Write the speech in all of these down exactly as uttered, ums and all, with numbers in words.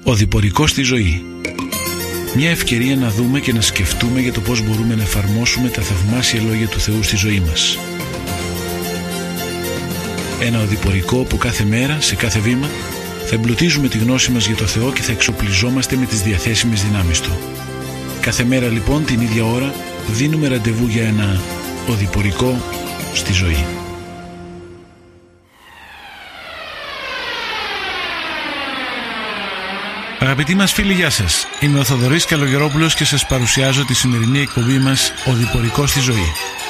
Οδηπορικό στη ζωή. Μια ευκαιρία να δούμε και να σκεφτούμε για το πώς μπορούμε να εφαρμόσουμε τα θαυμάσια λόγια του Θεού στη ζωή μας. Ένα οδηπορικό που κάθε μέρα, σε κάθε βήμα, θα εμπλουτίζουμε τη γνώση μας για το Θεό και θα εξοπλιζόμαστε με τις διαθέσιμες δυνάμεις Του. Κάθε μέρα λοιπόν την ίδια ώρα δίνουμε ραντεβού για ένα οδηπορικό στη ζωή. Αγαπητοί μας φίλοι, γεια σας. Είμαι ο Θοδωρής Καλογερόπουλος και σας παρουσιάζω τη σημερινή εκπομπή μας «Οδηπορικό στη ζωή».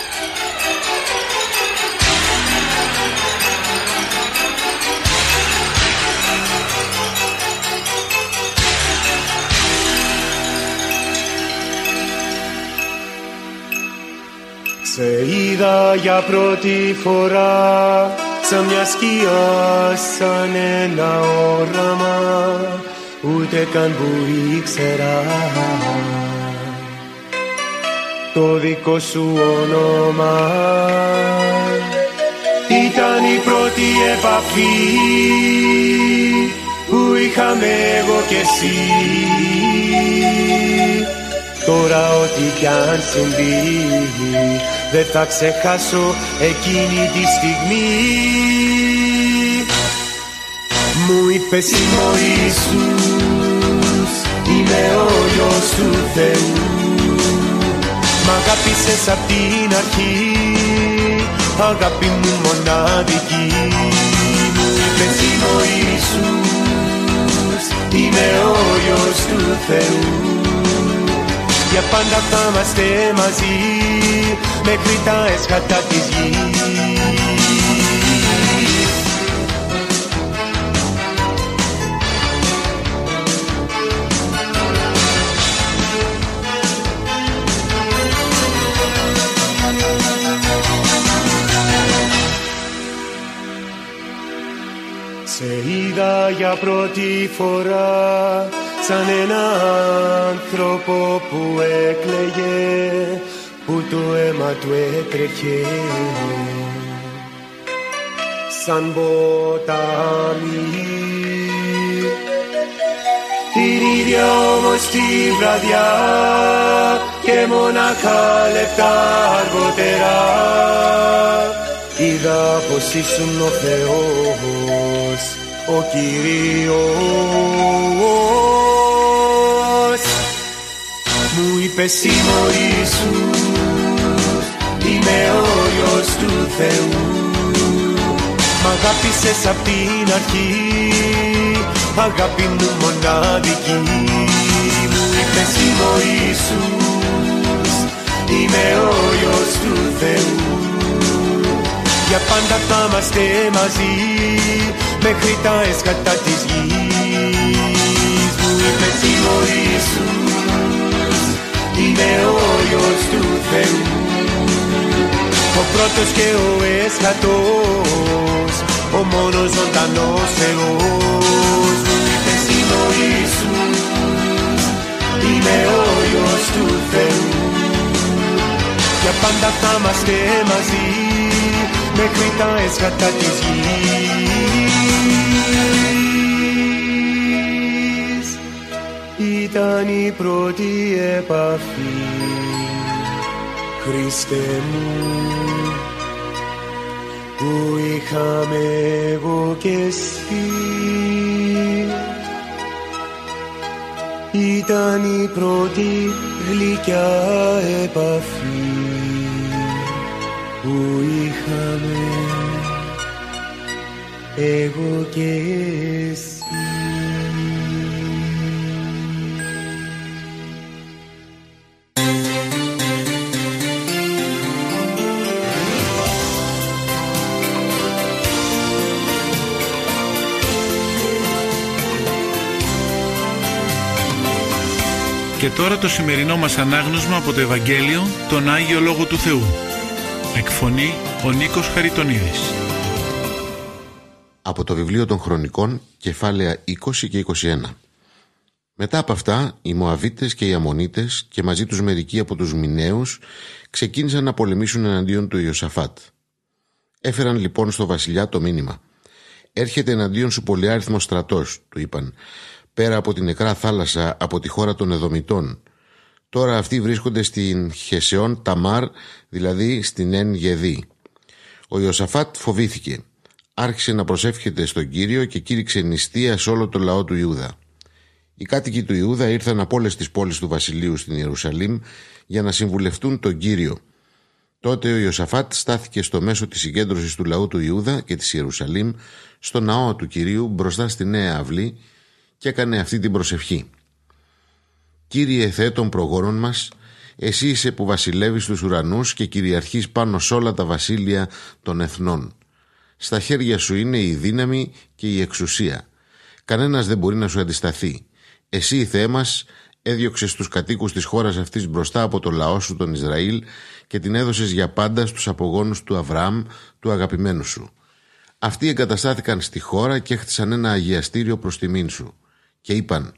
Σε είδα για πρώτη φορά σαν μια σκιά, σαν ένα όραμα, ούτε καν που ήξερα το δικό σου όνομα. Ήταν η πρώτη επαφή που είχαμε εγώ και εσύ. Τώρα ό,τι κι αν συμβεί δεν θα ξεχάσω εκείνη τη στιγμή. Μου είπες είμαι ο Ιησούς, είμαι ο Υιός του Θεού. Μ' αγάπησες απ' την αρχή, αγάπη μου μοναδική. Μου είπες είμαι ο Ιησούς, είμαι ο Υιός του Θεού. Για πάντα θα είμαστε μαζί, μέχρι τα έσχατα της γης. Σε είδα για πρώτη φορά σαν ένα άνθρωπο που έκλαιγε, που το αίμα του έτρεχε σαν ποτάμι. Την ίδια όμως τη βραδιά και μονάχα λεπτά αργότερα είδα πως ήσουν ο Θεός, ο Κύριος. Μου είπες είμαι ο Ιησούς, είμαι ο Υιός του Θεού. Μ' αγάπησες απ' την αρχή, αγάπη μου μοναδική. Μου είπες είμαι ο Ιησούς, είμαι ο Υιός του Θεού. Για πάντα θα είμαστε μαζί, μέχρι τα έσχατα της γης. Μου είπες είμαι ο Ιησούς, είμαι ο Υιός του Θεού. Ο πρώτος και ο έσχατος, ο μόνος ζωντανός Θεός. Μου είπες είμαι ο Ιησούς, είμαι ο Υιός του Θεού. Για πάντα θα είμαστε μαζί, μέχρι τα έσχατα της γης. Ήταν η πρώτη επαφή, Χριστέ μου, που είχαμε εγώ και εσύ. Ήταν η πρώτη γλυκιά επαφή που είχαμε εγώ και εσύ. Και τώρα το σημερινό μας ανάγνωσμα από το Ευαγγέλιο, τον Άγιο Λόγο του Θεού. Εκφωνεί ο Νίκος Χαριτονίδης. Από το βιβλίο των Χρονικών, κεφάλαια είκοσι και είκοσι ένα. Μετά από αυτά, οι Μωαβίτες και οι Αμμονίτες και μαζί τους μερικοί από τους Μιναίους ξεκίνησαν να πολεμήσουν εναντίον του Ιωσαφάτ. Έφεραν λοιπόν στο βασιλιά το μήνυμα. «Έρχεται εναντίον σου πολυάριθμος στρατός», του είπαν. πέρα από την νεκρά θάλασσα από τη χώρα των Εδωμιτών. Τώρα αυτοί βρίσκονται στην Χεσεών Ταμάρ, δηλαδή στην Εν Γεδί. Ο Ιωσαφάτ φοβήθηκε. Άρχισε να προσεύχεται στον Κύριο και κήρυξε νηστεία σε όλο το λαό του Ιούδα. Οι κάτοικοι του Ιούδα ήρθαν από όλες τις πόλεις του βασιλείου στην Ιερουσαλήμ για να συμβουλευτούν τον Κύριο. Τότε ο Ιωσαφάτ στάθηκε στο μέσο της συγκέντρωσης του λαού του Ιούδα και της Ιερουσαλήμ στο ναό του Κυρίου μπροστά στη Νέα Αυλή και έκανε αυτή την προσευχή. Κύριε Θεέ των προγόνων μας, εσύ είσαι που βασιλεύεις στους ουρανούς και κυριαρχείς πάνω σ' όλα τα βασίλεια των εθνών. Στα χέρια σου είναι η δύναμη και η εξουσία. Κανένας δεν μπορεί να σου αντισταθεί. Εσύ, Θεέ μας, έδιωξες τους κατοίκους της χώρας αυτής μπροστά από το λαό σου τον Ισραήλ και την έδωσες για πάντα στους απογόνους του Αβραάμ, του αγαπημένου σου. Αυτοί εγκαταστάθηκαν στη χώρα και έχτισαν ένα αγιαστήριο προς τιμήν σου και είπαν: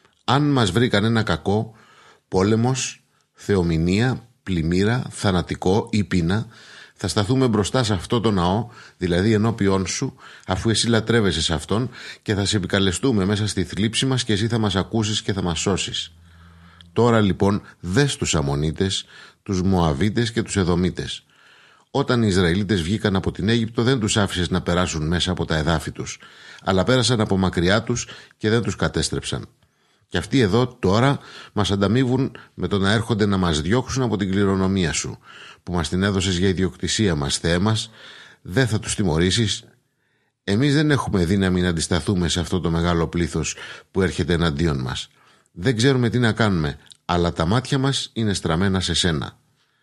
αν μας βρει κανένα κακό, πόλεμος, θεομηνία, πλημμύρα, θανατικό ή πείνα, θα σταθούμε μπροστά σε αυτό το ναό, δηλαδή ενώπιόν σου, αφού εσύ λατρεύεσαι σε αυτόν, και θα σε επικαλεστούμε μέσα στη θλίψη μας και εσύ θα μας ακούσεις και θα μας σώσεις. Τώρα λοιπόν δες τους Αμμονίτες, τους Μωαβίτες και τους Εδωμίτες. Όταν οι Ισραηλίτες βγήκαν από την Αίγυπτο δεν τους άφησες να περάσουν μέσα από τα εδάφη τους, αλλά πέρασαν από μακριά τους και δεν τους κατέστρεψαν. Και αυτοί εδώ τώρα μας ανταμείβουν με το να έρχονται να μας διώξουν από την κληρονομία σου, που μας την έδωσες για ιδιοκτησία μας, Θεέ μας. Δεν θα τους τιμωρήσεις? Εμείς δεν έχουμε δύναμη να αντισταθούμε σε αυτό το μεγάλο πλήθος που έρχεται εναντίον μας. Δεν ξέρουμε τι να κάνουμε, αλλά τα μάτια μας είναι στραμμένα σε σένα.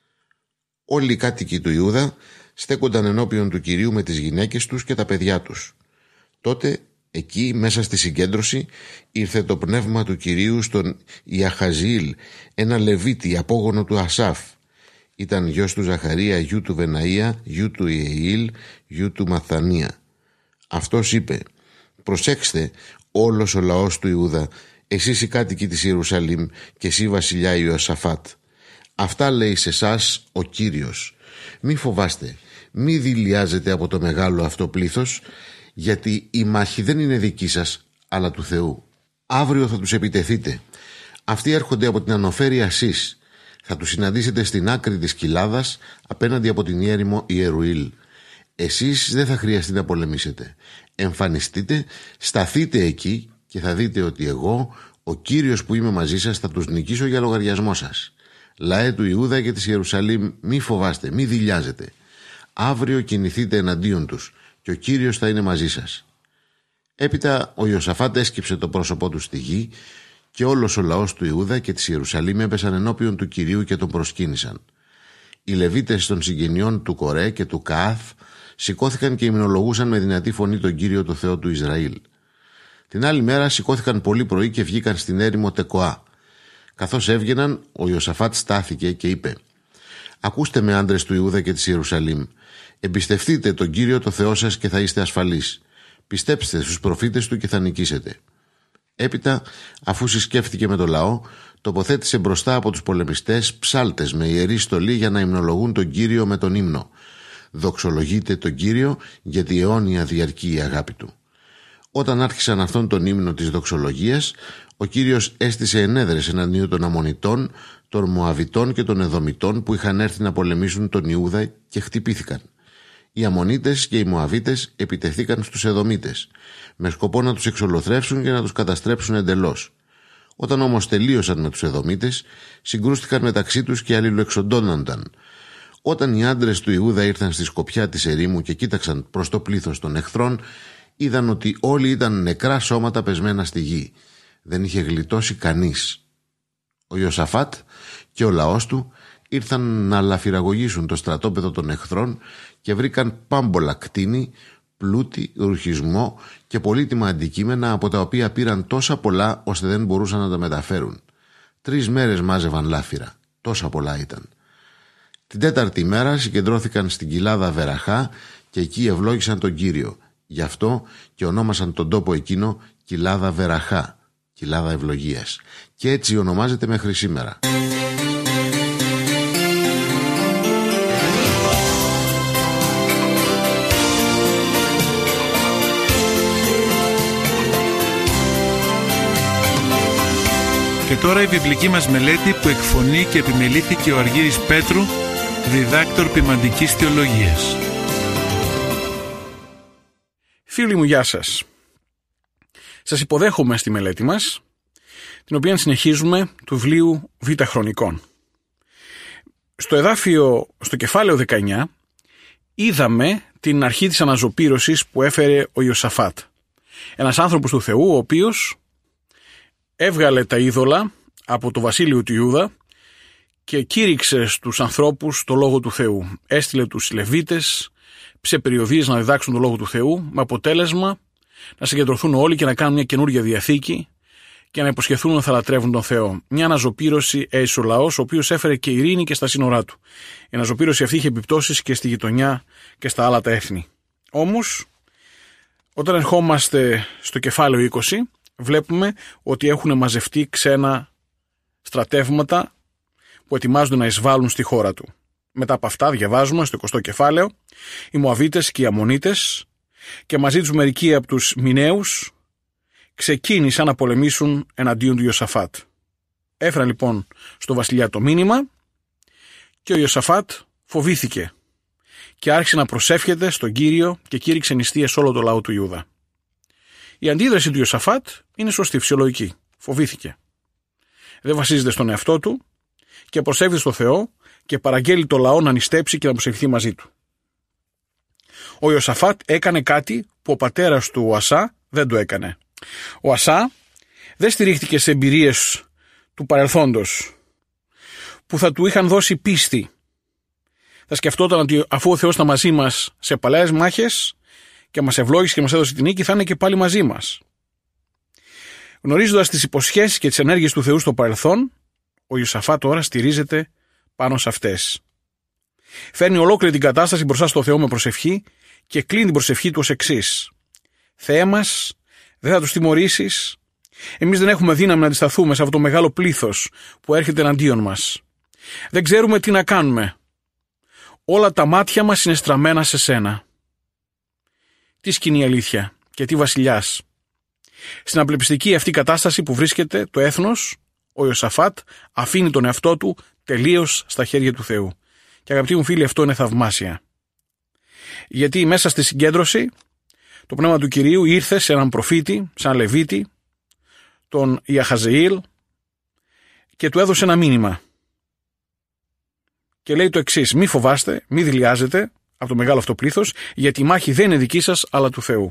Όλοι οι κάτοικοι του Ιούδα στέκονταν ενώπιον του Κυρίου με τις γυναίκες τους και τα παιδιά τους. Τότε εκεί μέσα στη συγκέντρωση ήρθε το πνεύμα του Κυρίου στον Ιαχαζήλ, ένα Λεβίτη απόγονο του Ασάφ. Ήταν γιος του Ζαχαρία, γιου του Βεναΐα, γιου του Ιεήλ, γιου του Μαθανία. Αυτός είπε: προσέξτε όλος ο λαός του Ιούδα, εσείς οι κάτοικοι της Ιερουσαλήμ και εσύ βασιλιά Ιωσαφάτ. Αυτά λέει σε εσάς ο Κύριος. Μη φοβάστε, μη δειλιάζετε από το μεγάλο αυτό πλήθος, γιατί η μάχη δεν είναι δική σας, αλλά του Θεού. Αύριο θα τους επιτεθείτε. Αυτοί έρχονται από την ανοφέρεια Ασής. Θα τους συναντήσετε στην άκρη της κοιλάδας, απέναντι από την έρημο Ιερουήλ. Εσείς δεν θα χρειαστεί να πολεμήσετε. Εμφανιστείτε, σταθείτε εκεί και θα δείτε ότι εγώ, ο Κύριος που είμαι μαζί σας, θα τους νικήσω για λογαριασμό σας. Λαέ του Ιούδα και της Ιερουσαλήμ, μη φοβάστε, μη δειλιάζετε. Αύριο κινηθείτε εναντίον τους και ο Κύριος θα είναι μαζί σας. Έπειτα ο Ιωσαφάτ έσκυψε το πρόσωπό του στη γη και όλος ο λαός του Ιούδα και της Ιερουσαλήμ έπεσαν ενώπιον του Κυρίου και τον προσκύνησαν. Οι Λεβίτες των συγγενειών του Κορέ και του Καάθ σηκώθηκαν και υμνολογούσαν με δυνατή φωνή τον Κύριο το Θεό του Ισραήλ. Την άλλη μέρα σηκώθηκαν πολύ πρωί και βγήκαν στην έρημο Τεκοά. Καθώς έβγαιναν, ο Ιωσαφάτ στάθηκε και είπε: ακούστε με, άντρες του Ιούδα και της Ιερουσαλήμ, εμπιστευτείτε τον Κύριο το Θεό σας και θα είστε ασφαλείς. Πιστέψτε στους προφήτες του και θα νικήσετε. Έπειτα, αφού συσκέφτηκε με το λαό, τοποθέτησε μπροστά από τους πολεμιστές ψάλτες με ιερή στολή για να υμνολογούν τον Κύριο με τον ύμνο. Δοξολογείτε τον Κύριο, γιατί αιώνια διαρκεί η αγάπη του. Όταν άρχισαν αυτόν τον ύμνο της δοξολογίας, ο Κύριος έστησε ενέδρες εναντίον των Αμμονιτών, των Μωαβιτών και των Εδωμιτών που είχαν έρθει να πολεμήσουν τον Ιούδα και χτυπήθηκαν. Οι Αμμονίτες και οι Μωαβίτες επιτεθήκαν στους Εδωμίτες, με σκοπό να τους εξολοθρεύσουν και να τους καταστρέψουν εντελώς. Όταν όμως τελείωσαν με τους Εδωμίτες, συγκρούστηκαν μεταξύ τους και αλληλοεξοντώνονταν. Όταν οι άντρες του Ιούδα ήρθαν στη σκοπιά της ερήμου και κοίταξαν προς το πλήθος των εχθρών, είδαν ότι όλοι ήταν νεκρά σώματα πεσμένα στη γη. Δεν είχε γλιτώσει κανείς. Ο Ιωσαφάτ και ο λαός του ήρθαν να λαφυραγωγήσουν το στρατόπεδο των εχθρών και βρήκαν πάμπολα κτίνη, πλούτη, ρουχισμό και πολύτιμα αντικείμενα, από τα οποία πήραν τόσα πολλά ώστε δεν μπορούσαν να τα μεταφέρουν. Τρεις μέρες μάζευαν λάφυρα. Τόσα πολλά ήταν. Την τέταρτη μέρα συγκεντρώθηκαν στην κοιλάδα Βεραχά και εκεί ευλόγησαν τον Κύριο. Γι' αυτό και ονόμασαν τον τόπο εκείνο κοιλάδα Βεραχά, κοιλάδα ευλογίας. Και έτσι ονομάζεται μέχρι σήμερα. Και τώρα η βιβλική μας μελέτη που εκφωνεί και επιμελήθηκε ο Αργύρης Πέτρου, διδάκτορ ποιμαντικής θεολογίας. Φίλοι μου, γεια σας. Σας υποδέχομαι στη μελέτη μας, την οποία συνεχίζουμε του βιβλίου Β' Χρονικών. Στο εδάφιο, στο κεφάλαιο δεκαεννιά, είδαμε την αρχή της αναζωπήρωσης που έφερε ο Ιωσαφάτ. Ένας άνθρωπος του Θεού, ο οποίος έβγαλε τα είδωλα από το βασίλειο του Ιούδα και κήρυξε στους ανθρώπους το λόγο του Θεού. Έστειλε τους Λεβίτες σε περιοδίες να διδάξουν το λόγο του Θεού, με αποτέλεσμα να συγκεντρωθούν όλοι και να κάνουν μια καινούργια διαθήκη και να υποσχεθούν ότι θα λατρεύουν τον Θεό. Μια αναζωπήρωση έζησε ο λαός, ο οποίος έφερε και ειρήνη και στα σύνορά του. Η αναζωπήρωση αυτή είχε επιπτώσεις και στη γειτονιά και στα άλλα τα έθνη. Όμως, όταν ερχόμαστε στο κεφάλαιο είκοσι, βλέπουμε ότι έχουν μαζευτεί ξένα στρατεύματα που ετοιμάζονται να εισβάλλουν στη χώρα του. Μετά από αυτά διαβάζουμε στο εικοστό κεφάλαιο οι Μωαβίτες και οι Αμμονίτες και μαζί τους μερικοί από τους Μιναίους ξεκίνησαν να πολεμήσουν εναντίον του Ιωσαφάτ. Έφεραν λοιπόν στο βασιλιά το μήνυμα και ο Ιωσαφάτ φοβήθηκε και άρχισε να προσεύχεται στον Κύριο και κήρυξε νηστείες σε όλο το λαό του Ιούδα. Η αντίδραση του Ιωσαφάτ είναι σωστή, φυσιολογική. Φοβήθηκε. Δεν βασίζεται στον εαυτό του και προσεύχεται στο Θεό και παραγγέλει το λαό να νηστέψει και να προσευχηθεί μαζί του. Ο Ιωσαφάτ έκανε κάτι που ο πατέρας του, ο Ασά, δεν το έκανε. Ο Ασά δεν στηρίχτηκε σε εμπειρίες του παρελθόντος που θα του είχαν δώσει πίστη. Θα σκεφτόταν ότι αφού ο Θεός ήταν μαζί μας σε παλαιές μάχες και μας ευλόγησε και μας έδωσε την νίκη, θα είναι και πάλι μαζί μας. Γνωρίζοντας τις υποσχέσεις και τις ενέργειες του Θεού στο παρελθόν, ο Ιωσαφάτ τώρα στηρίζεται πάνω σε αυτές. Φέρνει ολόκληρη την κατάσταση μπροστά στο Θεό με προσευχή και κλείνει την προσευχή του ως εξής: Θεέ μας, δεν θα τους τιμωρήσεις. Εμείς δεν έχουμε δύναμη να αντισταθούμε σε αυτό το μεγάλο πλήθος που έρχεται εναντίον μας. Δεν ξέρουμε τι να κάνουμε. Όλα τα μάτια μας είναι στραμμένα σε σένα. Τι σκηνή αλήθεια και τι βασιλιάς. Στην απελπιστική αυτή κατάσταση που βρίσκεται το έθνος, ο Ιωσαφάτ αφήνει τον εαυτό του τελείως στα χέρια του Θεού. Και αγαπητοί μου φίλοι, αυτό είναι θαυμάσια. Γιατί μέσα στη συγκέντρωση το πνεύμα του Κυρίου ήρθε σε έναν προφήτη, σαν Λεβίτη, τον Ιαχαζεήλ, και του έδωσε ένα μήνυμα. Και λέει το εξής: μη φοβάστε, μη δειλιάζετε από το μεγάλο αυτό πλήθος, γιατί η μάχη δεν είναι δική σας, αλλά του Θεού.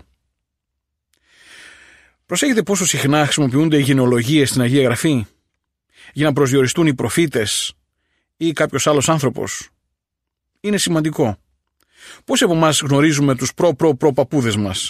Προσέχετε πόσο συχνά χρησιμοποιούνται οι γενεολογίες στην Αγία Γραφή για να προσδιοριστούν οι προφήτες ή κάποιος άλλος άνθρωπος. Είναι σημαντικό. Πόσοι από εμάς γνωρίζουμε τους προ-προ-προ-παππούδες μας?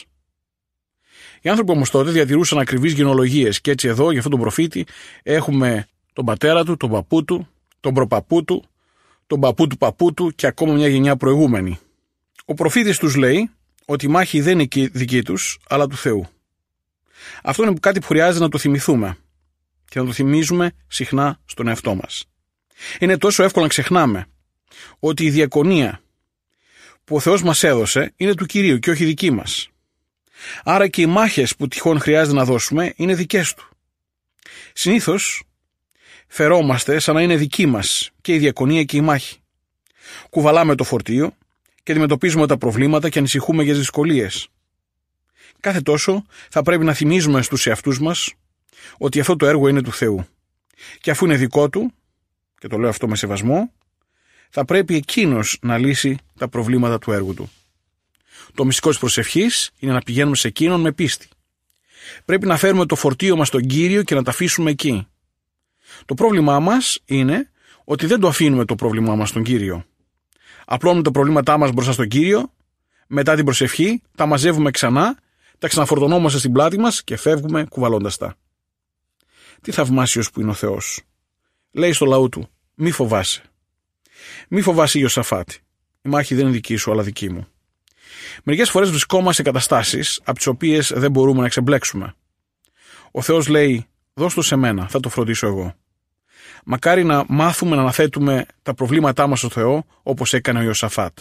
Οι άνθρωποι όμως τότε διατηρούσαν ακριβείς γενεολογίες και έτσι εδώ για αυτόν τον προφήτη έχουμε τον πατέρα του, τον παππού του, τον προπαππού του, τον παππού του παππού του και ακόμα μια γενιά προηγούμενη. Ο προφήτης τους λέει ότι η μάχη δεν είναι δική τους, αλλά του Θεού. Αυτό είναι κάτι που χρειάζεται να το θυμηθούμε και να το θυμίζουμε συχνά στον εαυτό μας. Είναι τόσο εύκολο να ξεχνάμε ότι η διακονία που ο Θεός μας έδωσε είναι του Κυρίου και όχι δική μας. Άρα και οι μάχες που τυχόν χρειάζεται να δώσουμε είναι δικές του. Συνήθως φερόμαστε σαν να είναι δική μας και η διακονία και η μάχη. Κουβαλάμε το φορτίο και αντιμετωπίζουμε τα προβλήματα και ανησυχούμε για τις δυσκολίες. Κάθε τόσο θα πρέπει να θυμίζουμε στους εαυτούς μας ότι αυτό το έργο είναι του Θεού. Και αφού είναι δικό του, και το λέω αυτό με σεβασμό, θα πρέπει εκείνος να λύσει τα προβλήματα του έργου του. Το μυστικό της προσευχής είναι να πηγαίνουμε σε εκείνον με πίστη. Πρέπει να φέρουμε το φορτίο μας στον Κύριο και να τα αφήσουμε εκεί. Το πρόβλημά μας είναι ότι δεν το αφήνουμε το πρόβλημά μας στον Κύριο. Απλώνουμε τα προβλήματά μας μπροστά στον Κύριο, μετά την προσευχή τα μαζεύουμε ξανά, τα ξαναφορτωνόμαστε στην πλάτη μας και φεύγουμε κουβαλώντας τα. Τι θαυμάσιος που είναι ο Θεός. Λέει στο λαό του: μη φοβάσαι. Μη φοβάσαι, Ιωσαφάτ. Η μάχη δεν είναι δική σου, αλλά δική μου. Μερικές φορές βρισκόμαστε σε καταστάσεις από τις οποίες δεν μπορούμε να ξεμπλέξουμε. Ο Θεός λέει: δώσ' το σε μένα, θα το φροντίσω εγώ. Μακάρι να μάθουμε να αναθέτουμε τα προβλήματά μας στο Θεό, όπως έκανε ο Ιωσαφάτ.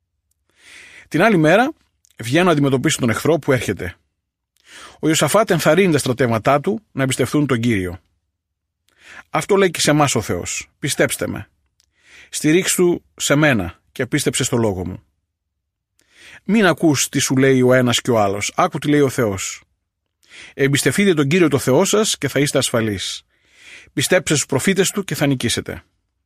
Την άλλη μέρα βγαίνω να αντιμετωπίσω τον εχθρό που έρχεται. Ο Ιωσαφάτ ενθαρρύνει τα στρατεύματά του να εμπιστευτούν τον Κύριο. Αυτό λέει και σε εμάς ο Θεός. Πιστέψτε με. Στηρίξου σε μένα και πίστεψε στο λόγο μου. Μην ακούς τι σου λέει ο ένας και ο άλλος. Άκου τι λέει ο Θεός. Εμπιστευτείτε τον Κύριο το Θεό σας και θα είστε ασφαλείς. Πιστέψτε στους προφήτες του και θα νικήσετε.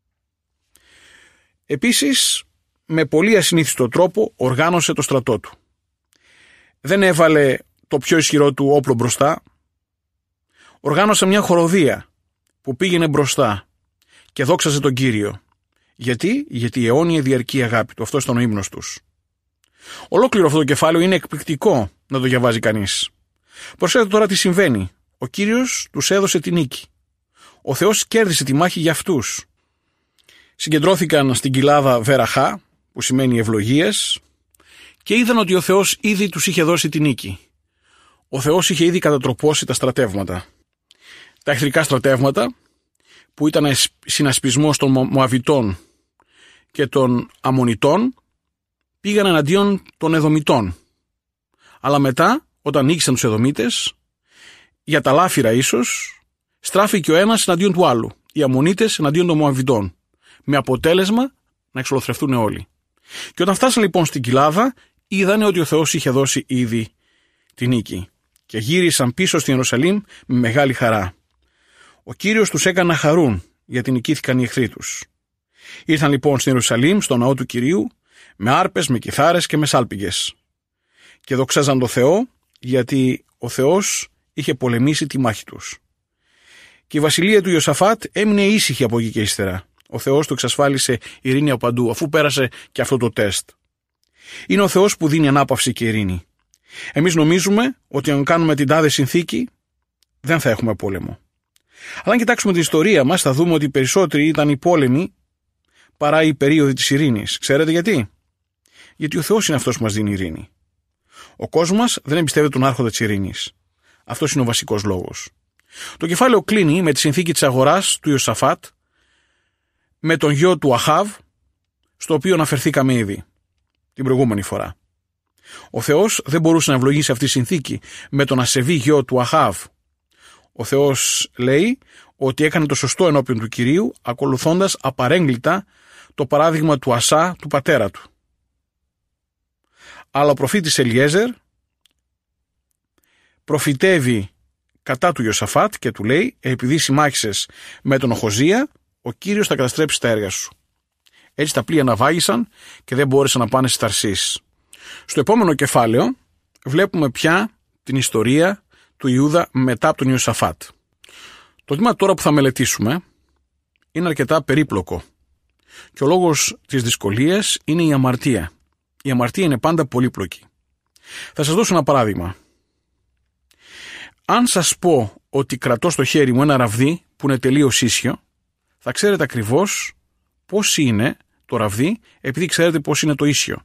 Επίσης, με πολύ ασυνήθιστο τρόπο οργάνωσε το στρατό του. Δεν έβαλε το πιο ισχυρό του όπλο μπροστά. Οργάνωσε μια χοροδία που πήγαινε μπροστά και δόξαζε τον Κύριο. Γιατί? Γιατί η αιώνια διαρκή αγάπη του. Αυτός ήταν ο ύμνος τους. Ολόκληρο αυτό το κεφάλαιο είναι εκπληκτικό να το διαβάζει κανείς. Προσέξτε τώρα τι συμβαίνει. Ο Κύριος τους έδωσε τη νίκη. Ο Θεός κέρδισε τη μάχη για αυτούς. Συγκεντρώθηκαν στην κοιλάδα Βεραχά, που σημαίνει ευλογίες, και είδαν ότι ο Θεός ήδη τους είχε δώσει τη νίκη. Ο Θεός είχε ήδη κατατροπώσει τα στρατεύματα. Τα εχθρικά στρατεύματα, που ήταν συνασπισμός των Μωαβιτών και των Αμμονιτών, πήγαν εναντίον των Εδωμιτών. Αλλά μετά, όταν νίκησαν τους Εδωμίτες, για τα λάφυρα ίσως, στράφηκε ο ένας εναντίον του άλλου, οι Αμμονίτες εναντίον των Μωαβιτών, με αποτέλεσμα να εξολοθρευτούν όλοι. Και όταν φτάσαν λοιπόν στην κοιλάδα, είδανε ότι ο Θεός είχε δώσει ήδη τη νίκη και γύρισαν πίσω στην Ιερουσαλήμ με μεγάλη χαρά. Ο Κύριος τους έκανε να χαρούν, γιατί νικήθηκαν οι εχθροί τους. Ήρθαν λοιπόν στην Ιερουσαλήμ, στο ναό του Κυρίου, με άρπες, με κιθάρες και με σάλπιγγες. Και δοξάζαν τον Θεό, γιατί ο Θεός είχε πολεμήσει τη μάχη τους. Και η βασιλεία του Ιωσαφάτ έμεινε ήσυχη από εκεί και ύστερα. Ο Θεός του εξασφάλισε ειρήνη από παντού, αφού πέρασε και αυτό το τεστ. Είναι ο Θεός που δίνει ανάπαυση και ειρήνη. Εμείς νομίζουμε ότι αν κάνουμε την τάδε συνθήκη, δεν θα έχουμε πόλεμο. Αλλά αν κοιτάξουμε την ιστορία μας, θα δούμε ότι οι περισσότεροι ήταν οι πόλεμοι παρά οι περίοδοι της ειρήνης. Ξέρετε γιατί? Γιατί ο Θεός είναι αυτός που μας δίνει ειρήνη. Ο κόσμος μας δεν εμπιστεύεται τον άρχοντα της ειρήνης. Αυτός είναι ο βασικός λόγος. Το κεφάλαιο κλείνει με τη συνθήκη της αγοράς του Ιωσαφάτ με τον γιο του Αχάβ, στο οποίο αναφερθήκαμε ήδη την προηγούμενη φορά. Ο Θεός δεν μπορούσε να ευλογήσει αυτή τη συνθήκη με τον ασεβή γιο του Αχάβ. Ο Θεός λέει ότι έκανε το σωστό ενώπιον του Κυρίου, ακολουθώντας απαρέγκλιτα το παράδειγμα του Ασά, του πατέρα του. Αλλά ο προφήτης Ελιέζερ προφητεύει κατά του Ιωσαφάτ και του λέει: επειδή συμμάχισες με τον Οχοζία, ο Κύριος θα καταστρέψει τα έργα σου. Έτσι τα πλοία ναυάγησαν και δεν μπόρεσαν να πάνε στις Ταρσίς. Στο επόμενο κεφάλαιο βλέπουμε πια την ιστορία του Ιούδα μετά από τον Ιωσαφάτ. Το θέμα τώρα που θα μελετήσουμε είναι αρκετά περίπλοκο και ο λόγος της δυσκολίας είναι η αμαρτία. Η αμαρτία είναι πάντα πολύπλοκη. Θα σας δώσω ένα παράδειγμα. Αν σας πω ότι κρατώ στο χέρι μου ένα ραβδί που είναι τελείως ίσιο, θα ξέρετε ακριβώς πώς είναι το ραβδί, επειδή ξέρετε πώς είναι το ίσιο.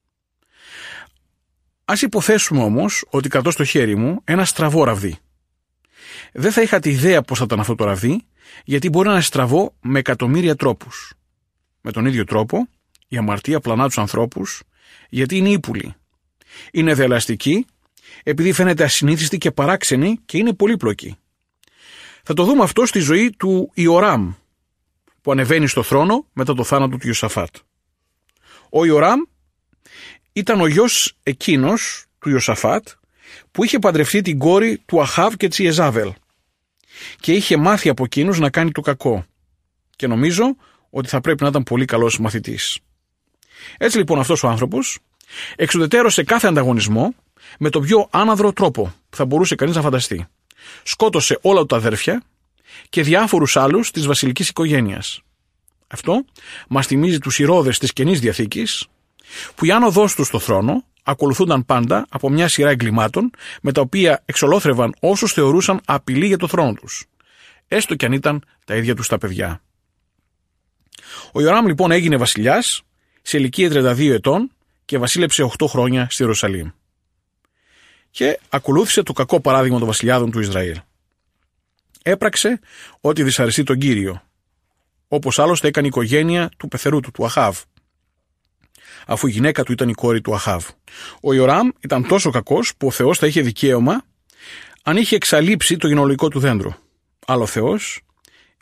Ας υποθέσουμε όμως ότι κρατώ στο χέρι μου ένα στραβό ραβδί. Δεν θα είχατε ιδέα πώς θα ήταν αυτό το ραβδί, γιατί μπορεί να είναι στραβό με εκατομμύρια τρόπους. Με τον ίδιο τρόπο, η αμαρτία πλανά τους ανθρώπους, γιατί είναι ύπουλη. Είναι δελαστική, επειδή φαίνεται ασυνήθιστη και παράξενη και είναι πολύπλοκη. Θα το δούμε αυτό στη ζωή του Ιοράμ, που ανεβαίνει στο θρόνο μετά το θάνατο του Ιωσαφάτ. Ο Ιοράμ ήταν ο γιος εκείνος του Ιωσαφάτ που είχε παντρευτεί την κόρη του Αχάβ και της Ιεζάβελ και είχε μάθει από εκείνους να κάνει το κακό και νομίζω ότι θα πρέπει να ήταν πολύ καλός μαθητής. Έτσι λοιπόν αυτός ο άνθρωπος εξουδετερώσε κάθε ανταγωνισμό με τον πιο άναδρο τρόπο που θα μπορούσε κανείς να φανταστεί. Σκότωσε όλα του τα αδέρφια και διάφορους άλλους της βασιλικής οικογένειας. Αυτό μας θυμίζει τους ηρώδες της Καινής Διαθήκης, που η άνοδός τους στο θρόνο ακολουθούνταν πάντα από μια σειρά εγκλημάτων με τα οποία εξολόθρευαν όσους θεωρούσαν απειλή για το θρόνο τους, έστω κι αν ήταν τα ίδια τους τα παιδιά. Ο Ιοράμ λοιπόν έγινε βασιλιάς σε ηλικία τριάντα δύο ετών και βασίλεψε οκτώ χρόνια στη Ιερουσαλήμ. Και ακολούθησε το κακό παράδειγμα των βασιλιάδων του Ισραήλ. Έπραξε ό,τι δυσαρεστεί τον Κύριο, όπως άλλωστε έκανε η οικογένεια του πεθερού του, του Αχάβ, αφού η γυναίκα του ήταν η κόρη του Αχάβ. Ο Ιοράμ ήταν τόσο κακός που ο Θεός θα είχε δικαίωμα αν είχε εξαλείψει το γενεολογικό του δέντρο. Αλλά ο Θεός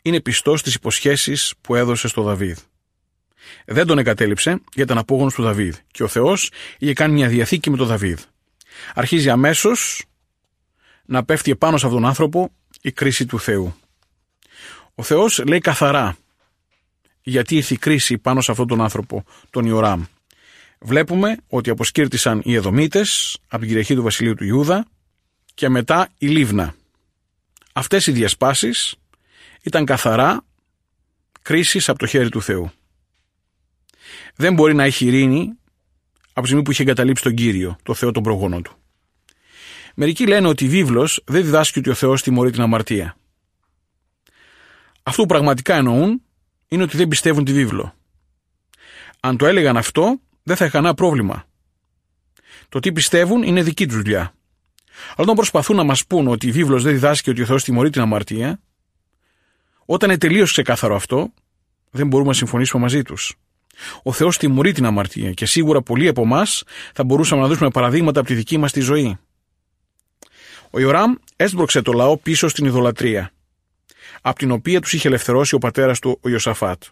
είναι πιστός στις υποσχέσεις που έδωσε στο Δαβίδ. Δεν τον εγκατέλειψε γιατί ήταν απόγονος του Δαβίδ και ο Θεός είχε κάνει μια διαθήκη με τον Δαβίδ. Αρχίζει αμέσως να πέφτει επάνω σε αυτόν τον άνθρωπο η κρίση του Θεού. Ο Θεός λέει καθαρά γιατί ήρθε η κρίση πάνω σε αυτόν τον άνθρωπο, τον Ιοράμ. Βλέπουμε ότι αποσκύρτησαν οι Εδωμίτες από την κυριαρχία του βασιλείου του Ιούδα και μετά η Λίβνα. Αυτές οι διασπάσεις ήταν καθαρά κρίσεις από το χέρι του Θεού. Δεν μπορεί να έχει ειρήνη από τη στιγμή που είχε εγκαταλείψει τον Κύριο, το Θεό των προγόνων του. Μερικοί λένε ότι η βίβλος δεν διδάσκει ότι ο Θεός τιμωρεί την αμαρτία. Αυτό που πραγματικά εννοούν είναι ότι δεν πιστεύουν τη βίβλο. Αν το έλεγαν αυτό, δεν θα είχαν κανένα πρόβλημα. Το τι πιστεύουν είναι δική τους δουλειά. Αλλά όταν προσπαθούν να μας πούν ότι η βίβλος δεν διδάσκει ότι ο Θεός τιμωρεί την αμαρτία, όταν είναι τελείως ξεκάθαρο αυτό, δεν μπορούμε να συμφωνήσουμε μαζί τους. Ο Θεός τιμωρεί την αμαρτία και σίγουρα πολλοί από εμάς θα μπορούσαμε να δώσουμε παραδείγματα από τη δική μας τη ζωή. Ο Ιοράμ έσπρωξε το λαό πίσω στην ιδολατρία, από την οποία τους είχε ελευθερώσει ο πατέρας του ο Ιωσαφάτ.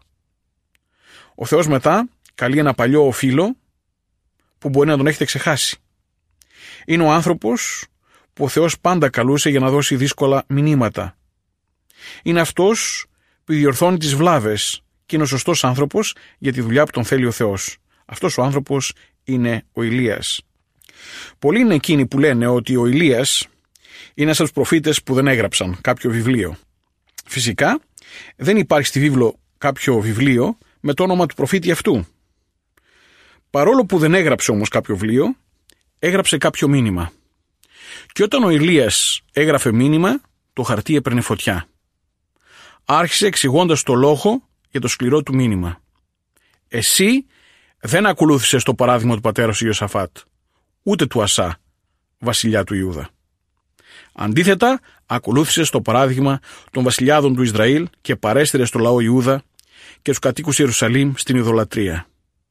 Ο Θεός μετά καλεί ένα παλιό φίλο που μπορεί να τον έχετε ξεχάσει. Είναι ο άνθρωπος που ο Θεός πάντα καλούσε για να δώσει δύσκολα μηνύματα. Είναι αυτός που διορθώνει τις βλάβες και είναι ο σωστός άνθρωπος για τη δουλειά που τον θέλει ο Θεός. Αυτός ο άνθρωπος είναι ο Ηλίας. Πολλοί είναι εκείνοι που λένε ότι ο Ηλίας είναι ένας από τους προφήτες που δεν έγραψαν κάποιο βιβλίο. Φυσικά δεν υπάρχει στη βίβλο κάποιο βιβλίο με το όνομα του προφήτη αυτού. Παρόλο που δεν έγραψε όμως κάποιο βιβλίο, έγραψε κάποιο μήνυμα. Και όταν ο Ηλίας έγραφε μήνυμα, το χαρτί έπαιρνε φωτιά. Άρχισε εξηγώντας το λόγο για το σκληρό του μήνυμα. Εσύ δεν ακολούθησες το παράδειγμα του πατέρα σου Ιωσαφάτ, ούτε του Ασά, βασιλιά του Ιούδα. Αντίθετα, ακολούθησες το παράδειγμα των βασιλιάδων του Ισραήλ και παρέστηρες το λαό Ιούδα και τους κατοίκους Ιερουσαλήμ στην ιδολατρία.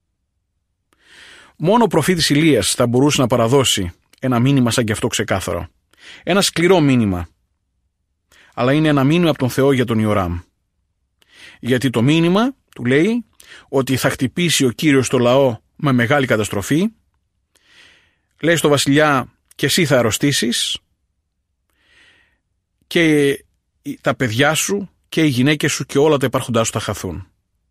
Μόνο ο προφήτης Ηλίας θα μπορούσε να παραδώσει ένα μήνυμα σαν και αυτό ξεκάθαρο. Ένα σκληρό μήνυμα. Αλλά είναι ένα μήνυμα από τον Θεό για τον Ιοράμ. Γιατί το μήνυμα του λέει ότι θα χτυπήσει ο Κύριος το λαό με μεγάλη καταστροφή. Λέει στο βασιλιά και εσύ θα αρρωστήσεις και τα παιδιά σου και οι γυναίκες σου και όλα τα υπάρχοντά σου θα χαθούν.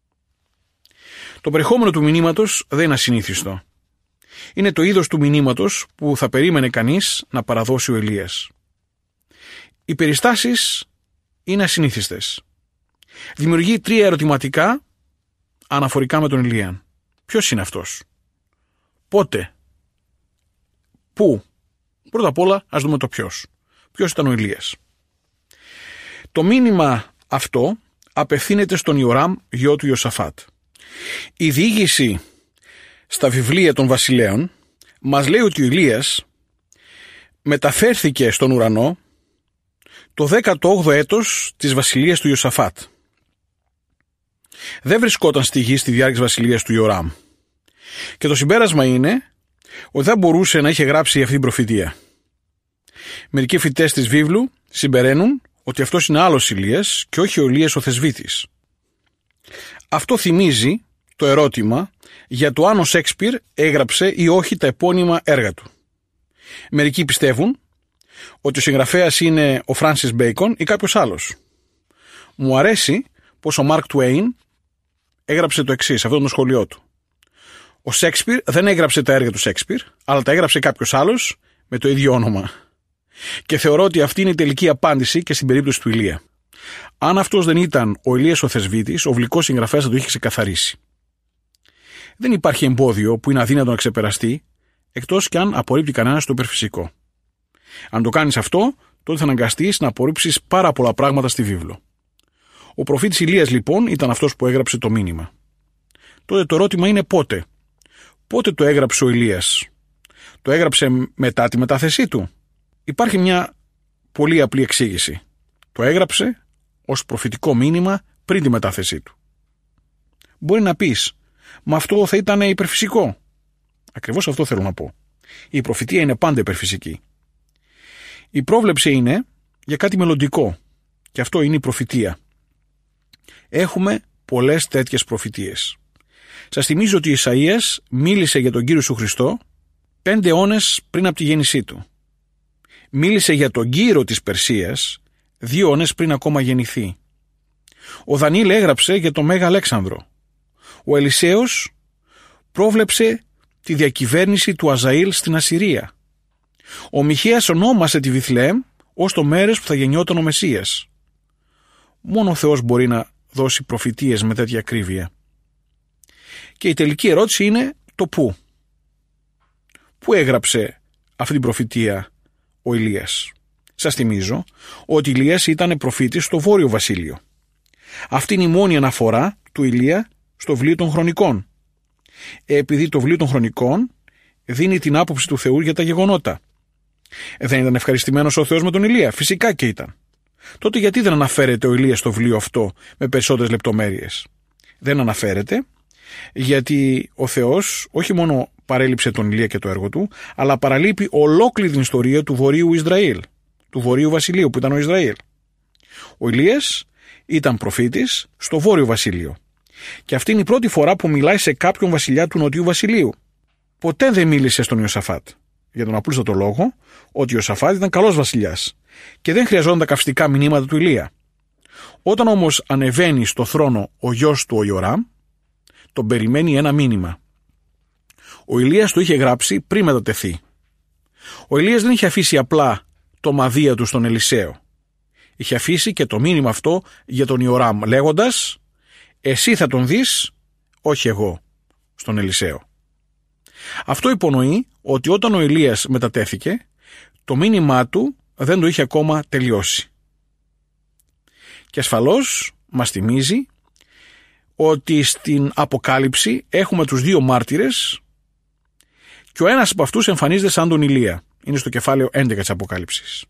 Το περιεχόμενο του μηνύματος δεν είναι ασυνήθιστο. Είναι το είδος του μηνύματος που θα περίμενε κανείς να παραδώσει ο Ηλίας. Οι περιστάσεις είναι ασυνήθιστες. Δημιουργεί τρία ερωτηματικά αναφορικά με τον Ηλία. Ποιος είναι αυτός? Πότε? Πού? Πρώτα απ' όλα ας δούμε το ποιος. Ποιος ήταν ο Ηλίας? Το μήνυμα αυτό απευθύνεται στον Ιοράμ, γιο του Ιωσαφάτ. Η διήγηση στα βιβλία των βασιλέων μας λέει ότι ο Ηλίας μεταφέρθηκε στον ουρανό το δέκατο όγδοο έτος της βασιλείας του Ιωσαφάτ. Δεν βρισκόταν στη γη στη διάρκεια της βασιλείας του Ιοράμ. Και το συμπέρασμα είναι ότι δεν μπορούσε να είχε γράψει αυτή την προφητεία. Μερικοί φοιτές της βίβλου συμπεραίνουν ότι αυτός είναι άλλος Ηλίας και όχι ο Ηλίας ο Θεσβήτης. Αυτό θυμίζει το ερώτημα για το αν ο Σέξπιρ έγραψε ή όχι τα επώνυμα έργα του. Μερικοί πιστεύουν ότι ο συγγραφέας είναι ο Φράνσις Μπέικον ή κάποιος άλλος. Μου αρέσει πως ο Μάρκ Τουέιν έγραψε το εξής, αυτό το σχολείο του. Ο Σέξπιρ δεν έγραψε τα έργα του Σέξπιρ, αλλά τα έγραψε κάποιος άλλος με το ίδιο όνομα. Και θεωρώ ότι αυτή είναι η τελική απάντηση και στην περίπτωση του Ηλία. Αν αυτός δεν ήταν ο Ηλίας ο Θεσβήτης, ο γλυκός συγγραφέας θα το είχε ξεκαθαρίσει. Δεν υπάρχει εμπόδιο που είναι αδύνατο να ξεπεραστεί, εκτός κι αν απορρίπτει κανένας το υπερφυσικό. Αν το κάνεις αυτό, τότε θα αναγκαστείς να απορρίψεις πάρα πολλά πράγματα στη βίβλο. Ο προφήτης Ηλίας λοιπόν ήταν αυτός που έγραψε το μήνυμα. Τότε το ερώτημα είναι πότε. Πότε το έγραψε ο Ηλίας? Το έγραψε μετά τη μετάθεσή του? Υπάρχει μια πολύ απλή εξήγηση. Το έγραψε ως προφητικό μήνυμα πριν τη μετάθεσή του. Μπορεί να πεις, μα αυτό θα ήταν υπερφυσικό. Ακριβώς αυτό θέλω να πω. Η προφητεία είναι πάντα υπερφυσική. Η πρόβλεψη είναι για κάτι μελλοντικό και αυτό είναι η προφητεία. Έχουμε πολλές τέτοιες προφητείες. Σας θυμίζω ότι ο Ισαΐας μίλησε για τον Κύριο Σου Χριστό πέντε αιώνες πριν από τη γέννησή του. Μίλησε για τον Κύρο της Περσίας δύο αιώνες πριν ακόμα γεννηθεί. Ο Δανιήλ έγραψε για τον Μέγα Αλέξανδρο. Ο Ελισέος πρόβλεψε τη διακυβέρνηση του Αζαήλ στην Ασσυρία. Ο Μιχαίας ονόμασε τη Βιθλεέμ ως το μέρος που θα γεννιόταν ο Μεσσίας. Μόνο ο Θεός μπορεί να δώσει προφητείες με τέτοια ακρίβεια. Και η τελική ερώτηση είναι το πού. Πού έγραψε αυτή την προφητεία ο Ηλίας? Σας θυμίζω ότι Ηλίας ήταν προφήτης στο Βόρειο Βασίλειο. Αυτή είναι η μόνη αναφορά του Ηλία στο βιβλίο των Χρονικών. Επειδή το βιβλίο των Χρονικών δίνει την άποψη του Θεού για τα γεγονότα. Δεν ήταν ευχαριστημένος ο Θεός με τον Ηλία? Φυσικά και ήταν. Τότε γιατί δεν αναφέρεται ο Ηλίας στο βιβλίο αυτό με περισσότερες λεπτομέρειες? Δεν αναφέρεται γιατί ο Θεός όχι μόνο παρέλειψε τον Ηλία και το έργο του, αλλά παραλείπει ολόκληρη την ιστορία του Βορείου Ισραήλ, του Βορείου Βασιλείου που ήταν ο Ισραήλ. Ο Ηλίας ήταν προφήτης στο Βόρειο Βασίλειο. Και αυτή είναι η πρώτη φορά που μιλάει σε κάποιον βασιλιά του Νοτιού Βασιλείου. Ποτέ δεν μίλησε στον Ιωσαφάτ. Για τον απλούστατο λόγο ότι ο Ιωσαφάτ ήταν καλός βασιλιάς και δεν χρειαζόταν τα καυστικά μηνύματα του Ηλία. Όταν όμως ανεβαίνει στο θρόνο ο γιος του ο Ιωράμ, τον περιμένει ένα μήνυμα. Ο Ηλίας το είχε γράψει πριν μετατεθεί. Ο Ηλίας δεν είχε αφήσει απλά το μαδεία του στον Ελισαίο. Είχε αφήσει και το μήνυμα αυτό για τον Ιωράμ, λέγοντας «Εσύ θα τον δεις, όχι εγώ», στον Ελισαίο. Αυτό υπονοεί ότι όταν ο Ηλίας μετατέθηκε, το μήνυμά του δεν το είχε ακόμα τελειώσει. Και ασφαλώς μας θυμίζει ότι στην Αποκάλυψη έχουμε τους δύο μάρτυρες και ο ένας από αυτούς εμφανίζεται σαν τον Ηλία. Είναι στο κεφάλαιο έντεκα της Αποκάλυψης.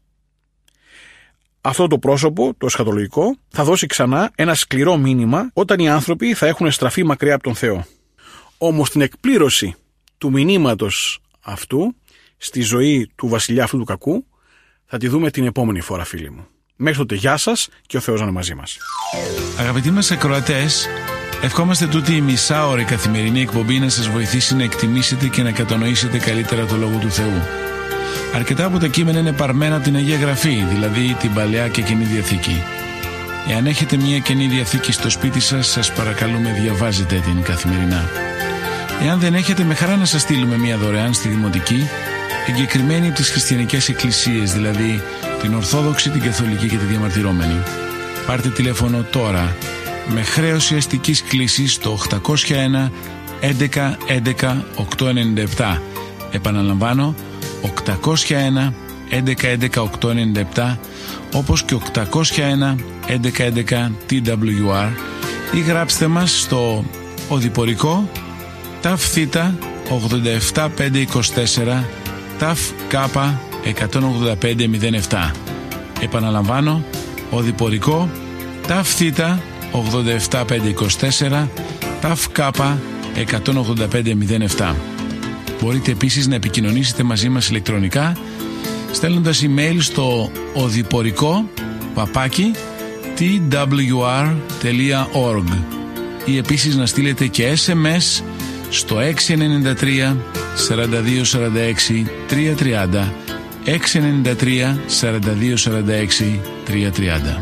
Αυτό το πρόσωπο, το εσχατολογικό, θα δώσει ξανά ένα σκληρό μήνυμα όταν οι άνθρωποι θα έχουν στραφεί μακριά από τον Θεό. Όμως την εκπλήρωση του μηνύματος αυτού στη ζωή του βασιλιά αυτού του κακού θα τη δούμε την επόμενη φορά, φίλοι μου. Μέχρι τότε, γεια σας και ο Θεός να είναι μαζί μας. Αγαπητοί μας ακροατές, ευχόμαστε τούτη η μισάωρη καθημερινή εκπομπή να σας βοηθήσει να εκτιμήσετε και να κατανοήσετε καλύτερα το Λόγο του Θεού. Αρκετά από τα κείμενα είναι παρμένα από την Αγία Γραφή, δηλαδή την Παλαιά και Καινή Διαθήκη. Εάν έχετε μια Καινή Διαθήκη στο σπίτι σας, σας παρακαλούμε διαβάζετε την καθημερινά. Εάν δεν έχετε, με χαρά να σας στείλουμε μια δωρεάν στη Δημοτική, εγκεκριμένη από τις χριστιανικές εκκλησίες, δηλαδή την Ορθόδοξη, την Καθολική και τη Διαμαρτυρόμενη. Πάρτε τηλέφωνο τώρα με χρέωση αστικής κλήσης στο οκτακόσια ένα έντεκα έντεκα οκτακόσια ενενήντα επτά. Επαναλαμβάνω, οκτακόσια ένα έντεκα έντεκα οκτακόσια ενενήντα επτά, όπως και οκτακόσια ένα έντεκα έντεκα τι ντάμπλιου αρ, ή γράψτε μας στο οδηπορικό ταφ θήτα ογδόντα επτά πεντακόσια είκοσι τέσσερα ταφ κάπα εκατόν ογδόντα πέντε μηδέν επτά. Επαναλαμβάνω, οδηπορικό ταφ θήτα ογδόντα επτά πεντακόσια είκοσι τέσσερα ταφ κάπα εκατόν ογδόντα πέντε μηδέν επτά. Μπορείτε επίσης να επικοινωνήσετε μαζί μας ηλεκτρονικά στέλνοντας email στο οδηπορικό παπάκι τι ντάμπλιου αρ τελεία org ή επίσης να στείλετε και ες εμ ες στο έξι εννιά τρία σαράντα δύο σαράντα έξι τριακόσια τριάντα, έξι εννιά τρία σαράντα δύο σαράντα έξι τριακόσια τριάντα.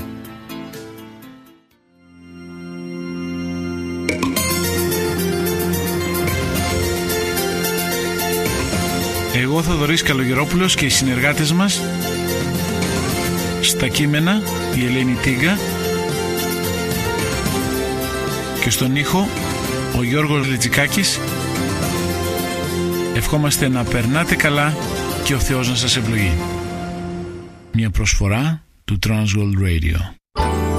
Εγώ, Θοδωρής Καλογερόπουλος, και οι συνεργάτες μας στα κείμενα, η Ελένη Τίγκα, και στον ήχο ο Γιώργος Λετζικάκης, ευχόμαστε να περνάτε καλά και ο Θεός να σας ευλογεί. Μια προσφορά του Transworld Radio.